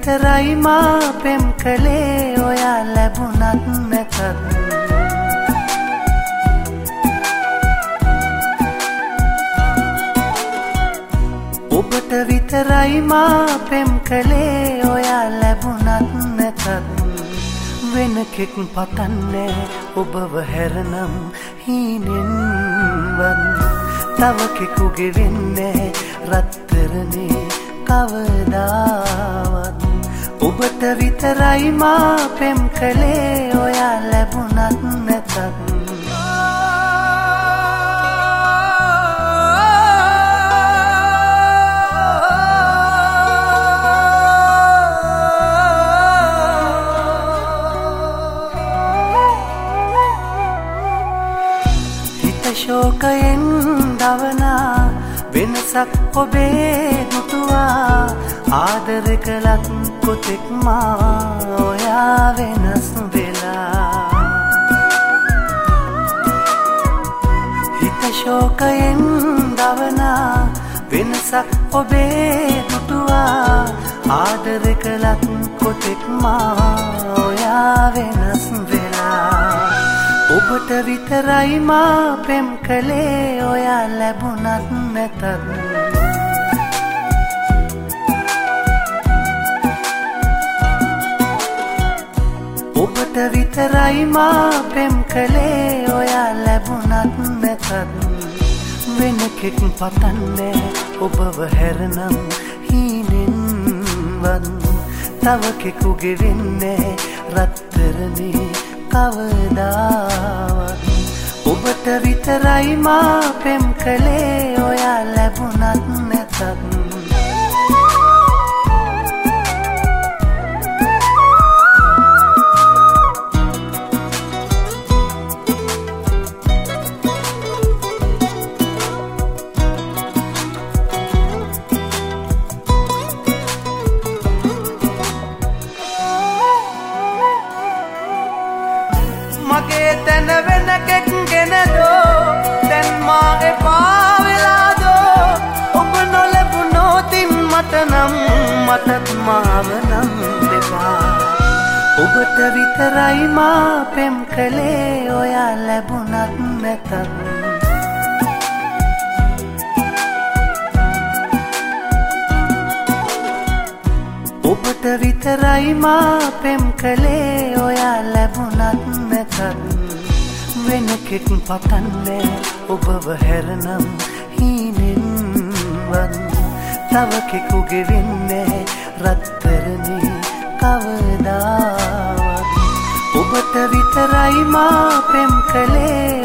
විතරයි මා පෙම් කළේ ඔයා ලැබුණත් නැතත් ඔබට විතරයි මා පෙම් කළේ ඔයා ලැබුණත් නැතත් වෙන කෙක් පතන්නේ ඔබව හැරනම් හීනෙන්වත් තව කෙකුගේ වෙන්නේ රත්තරනේ කවදාවත් ඔබට විතරයි මා පෙම් කළේ ඔයා ලැබුණත් නැතත් ශෝකයෙන් දවනා වෙනසක් ඔබේ දුටුවා ආදර කළත් කොතෙක් මා ඔයා වෙනස් වෙලා හිත ශෝකයෙන් දවනා වෙනසක් ඔබේ දුටුවා ආදර කළත් කොතෙක් මා ඔයා වෙනස් වෙලා ඔබට විතරයි මා පෙම් කළේ ඔයා ලැබුණත් නැතත් ඔබට විතරයි මා පෙම් කළේ ඔයා ලැබුණත් නැතත් වෙන කෙක් පතන්නේ ඔබව හැරනම් හීනෙන්වත් තව කෙකුගේ වෙන්නේ රත්තරනේ කවදාවත් ඔබට විතරයි මා පෙම් කළේ ඔයා ලැබුණත් නැතත් මගේ තැන වෙන කෙක් ගෙනදෝ දැන් මා එපා වෙලාදෝ ඔබ නොලැබුණොතින් මට නම් මටත් මාව නම් දෙපා ඔබට විතරයි මා පෙම් කළේ ඔයා ලැබුණත් නැතත් ඔබට විතරයි මා පෙම් කළේ ඔයා ලැබුණත් නැතත් වෙන කෙක් පතන්නේ ඔබව හැරනම් හීනෙන්වත් තව කෙකුගේ වෙන්නේ රත්තරනේ කවදාවත් ඔබට විතරයි මා පෙම් කළේ